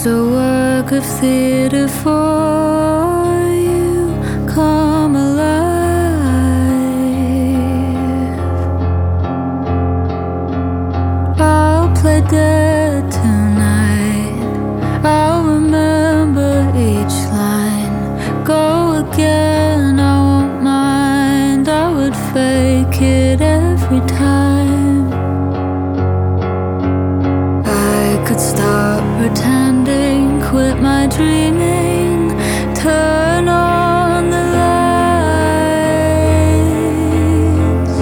a work of theater for you. Come alive. I'll play dead tonight. I'll remember each line. Go again, I won't mind. I would fake it every time. I could stop pretending, quit my dreaming, turn on the lights.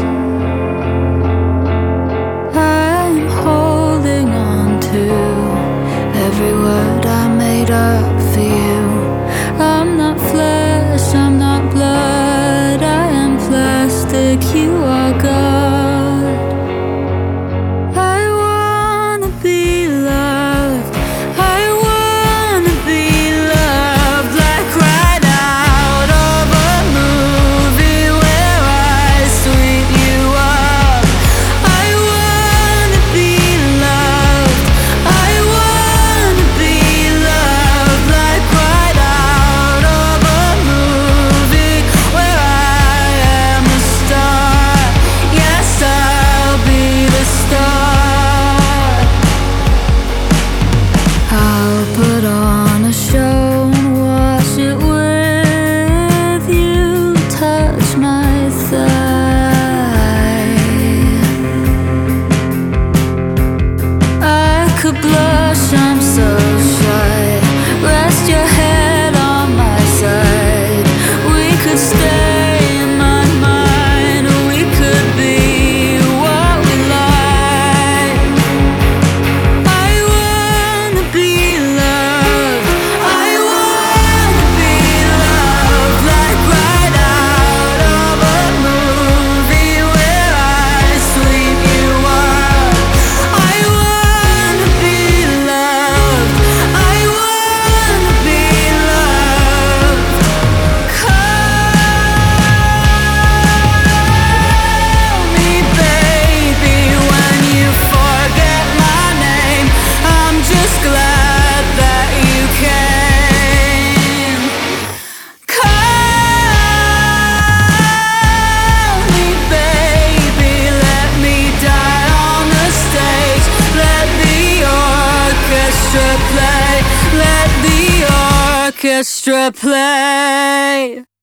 I'm holding on to every word I made up for you. I'm not flesh, I'm not blood, I am plastic, you are God. I wanna be loved, I wanna be loved, like right out of a movie where I sweep you up. I wanna be loved, I wanna be loved, like right out of a movie where I am a star. Yes, I'll be the star. I'll put on a show and watch it with you. Touch my thigh. I could blush, I'm so shy. Rest your head on my side. We could stay in my mind. We could be what we like. I wanna be loved, I wanna be loved, like right out of a movie where I sweep you up. I wanna be loved, I wanna be loved. Call me baby when you forget my name. I'm just glad that you came. Call me baby, let me die on the stage. Let the orchestra play, let the orchestra play.